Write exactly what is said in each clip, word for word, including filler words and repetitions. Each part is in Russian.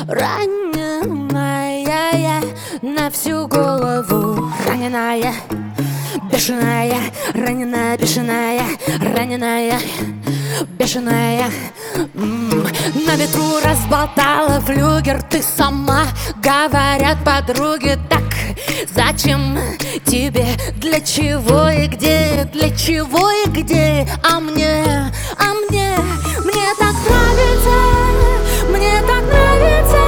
раненая на всю голову, раненая, бешеная, раненая, бешеная, раненая, бешеная. М-м. На ветру разболтала флюгер, ты сама, говорят подруги. Так зачем тебе, для чего и где, для чего и где? А мне, а мне, мне так нравится, мне так нравится.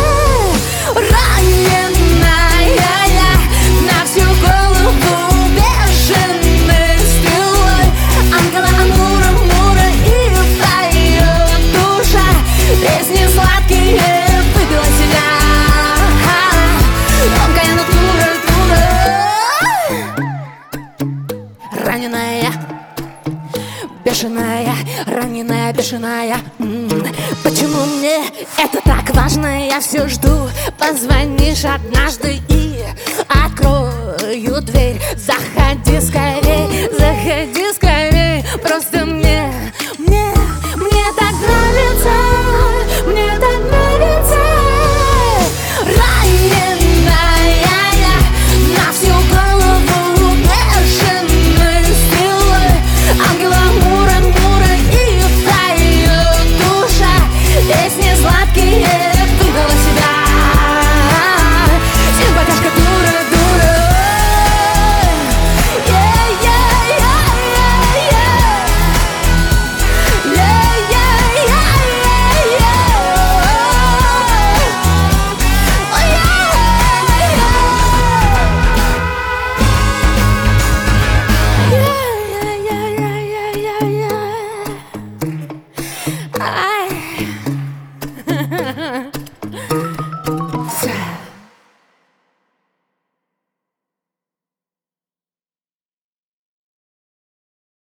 Раненая я на всю голову, бешеной стрелой, ангела Амура, Мура, и поет душа песни сладкие, выбила себя тонкая натура, натура. Раненая, бешеная, раненая, бешеная. М-м. Почему мне это так важно? Я все жду, позвонишь однажды и